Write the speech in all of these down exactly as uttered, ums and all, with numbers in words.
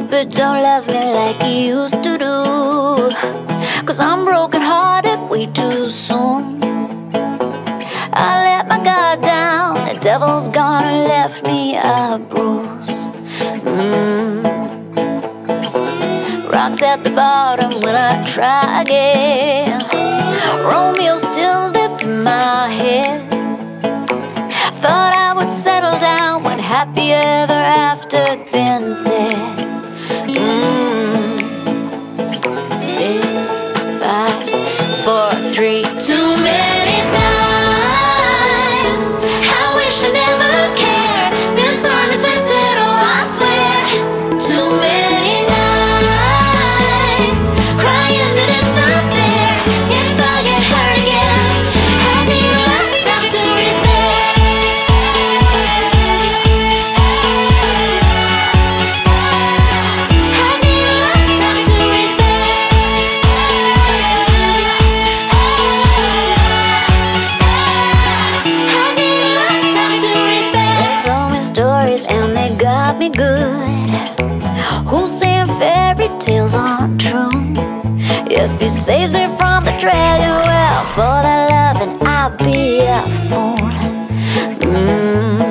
But don't love me like you used to do, 'cause I'm broken hearted way too soon. I let my guard down, the devil's gone and left me a bruise. mm. Rocks at the bottom, will I try again? Romeo still lives in my head. Thought I would settle down when happy ever after been said. mm. Six, five, four, three. Too many times I wish I never cared. Been torn and twisted, oh I swear. Too many nights crying that it's not fair. If I get hurt again, I need a lifetime to repair. I need a lifetime to repair. I need a lifetime to repair. They told me stories and they got me good. Who's saying fairy tales aren't true? If he saves me from the dragon, well, for that loving I'll be a fool. mm.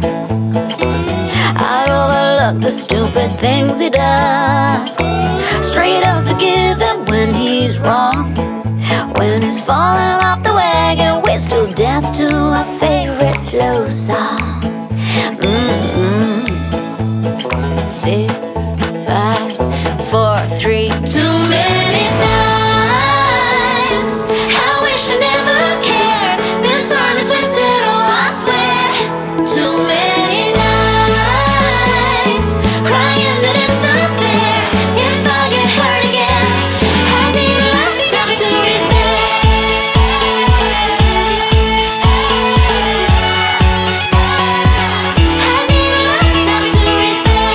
I'd overlook the stupid things he does. Straight up forgive him when he's wrong. When he's falling off the wagon, we still dance to our favorite slow song. mm-hmm. Six, five, four, three. Too many times I wish I never cared. Been torn and twisted, oh I swear. Too many nights crying that it's not fair. If I get hurt again, I need a lifetime to repair. I need a lifetime to repair.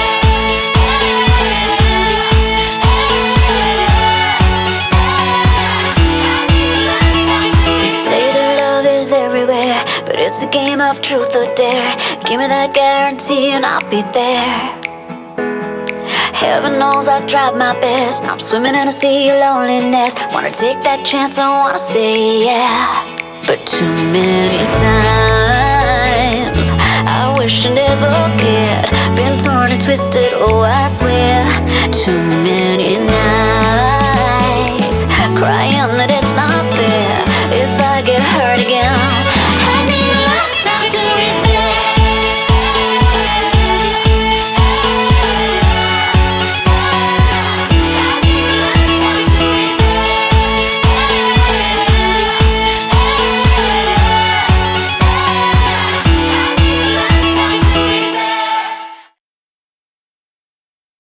They say that love is everywhere, but it's a game of truth or dare. Give me that guarantee and I'll be there. Heaven knows I've tried my best. Now I'm swimming in a sea of loneliness. Wanna take that chance, I wanna say yeah. But too many times I wish I never cared. Been torn and twisted, oh I swear.